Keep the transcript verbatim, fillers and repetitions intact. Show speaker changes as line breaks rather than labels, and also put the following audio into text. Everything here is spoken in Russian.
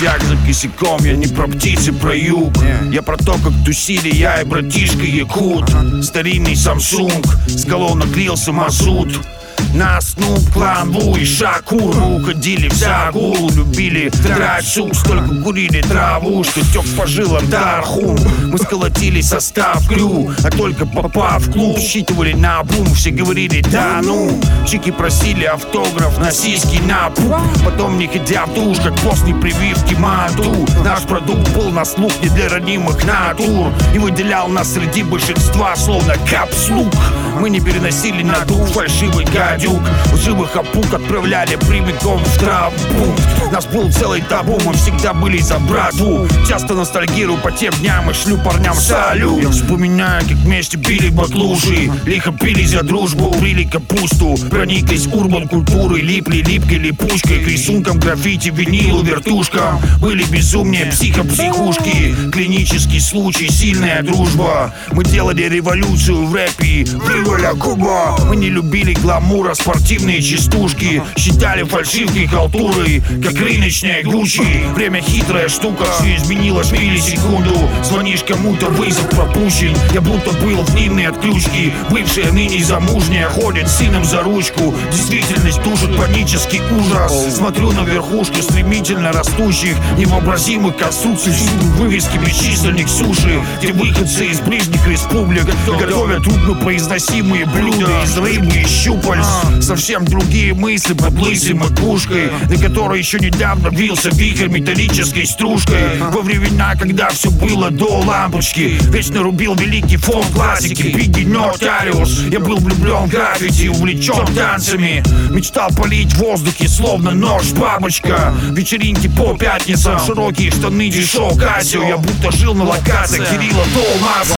косяк за косяком, я не про птиц и про юг. Я про то, как тусили я и братишка Якут. Старинный Samsung, с колонок лился мазут. Нас, Снуп, Клан, Ву и Шакур. Мы уходили в загул, любили драть сук. Столько курили траву, что тек по жилам Дархум. Мы сколотили состав крю, а только попав в клуб считывали на бум. Все говорили да ну. Чики просили автограф на сиськи на пуп. Потом не ходя в душ, как после прививки мату. Наш продукт был на слух не для ранимых натур и выделял нас среди большинства словно капслук. Мы не переносили на дух фальшивый гадюк. Живых опук отправляли прямиком в травмпункт. Нас был целый табу, мы всегда были за братву. Часто ностальгирую по тем дням и шлю парням салют. Я вспоминаю, как вместе били баклуши, лихо пили за дружбу, брили капусту. Прониклись урбан культурой, липли липкой липучкой к рисункам, граффити, винилу, вертушкам. Были безумнее психо-психушки, клинический случай, сильная дружба. Мы делали революцию в рэпе, вываля Куба. Мы не любили гламура, спортивные частушки, считали фальшивкой халтурой, как рыночная Гуччи. Время хитрая штука, все изменилось в миллисекунду. Звонишь кому-то, вызов пропущен. Я будто был в длинной отключке. Бывшая ныне замужняя ходит с сыном за ручку. Действительность душит панический ужас. Смотрю на верхушку стремительно растущих невообразимых конструкций, вывески бесчисленных суши, где выходцы из ближних республик готовят труднопроизносимые блюда из рыбы и щупальц. Совсем другие мысли под лысой макушкой, на которой еще недавно вился вихрь металлической стружкой. Во времена, когда все было до лампочки, вечно рубил великий фон классики Бигги Нотариус. Я был влюблен в граффити, увлечен танцами, мечтал полить в воздухе, словно нож бабочка. Вечеринки по пятницам, широкие штаны, дешев Кассио. Я будто жил на локациях Кирилла Толмаза.